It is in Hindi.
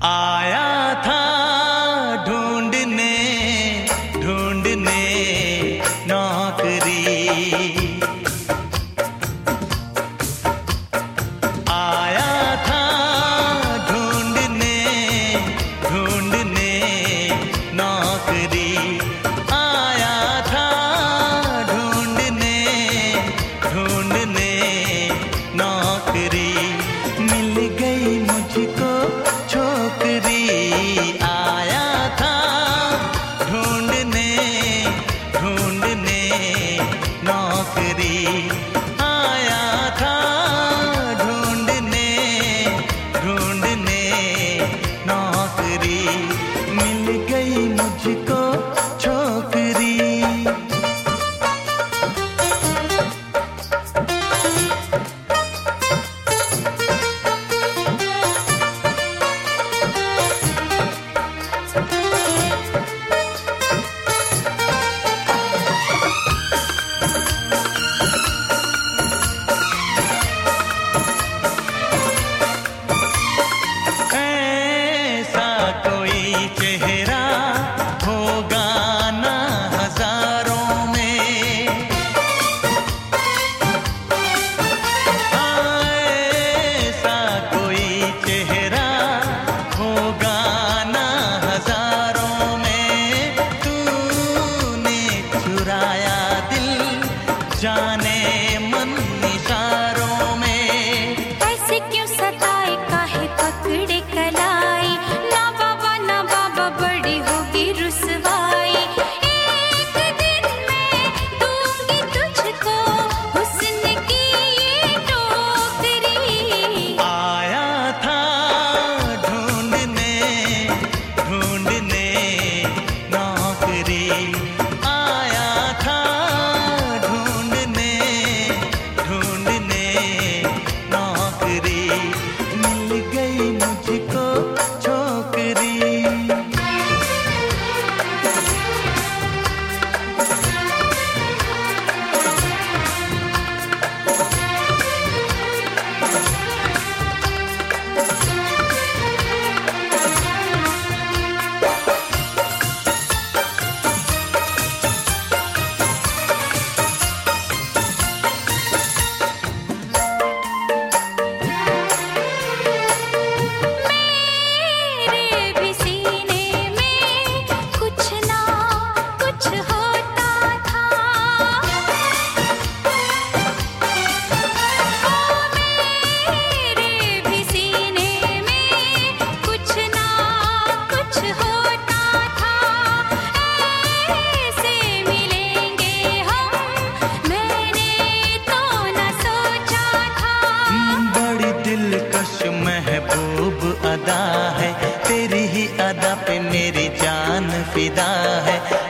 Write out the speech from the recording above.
आया था ढूंढने ढूंढने नौकरी, आया था ढूंढने ढूंढने नौकरी, आया था ढूंढने ढूंढने नौकरी, मिल गई मुझको छोकरी। आया था ढूंढने ढूंढने नौकरी, आया था ढूंढने ढूंढने नौकरी, मिल गई मुझको छोकरी। चेहरा होगा ना हजारों में, ऐसा कोई चेहरा होगा ना हजारों में, तूने चुराया दिल जाने मन इशारों में। ऐसे क्यों सताए काहे पकड़े कलाई, ना बाबा ना बाबा बड़ी होगी रुसवाई। एक दिन मैं दूंगी तुझको हुस्न की ये टोकरी। आया था ढूंढने ढूंढने नौकरी, आया था ढूंढने ढूंढने नौकरी, मिल गई मुझको छोकरी। महबूब अदा है तेरी ही अदा पे मेरी जान फिदा है।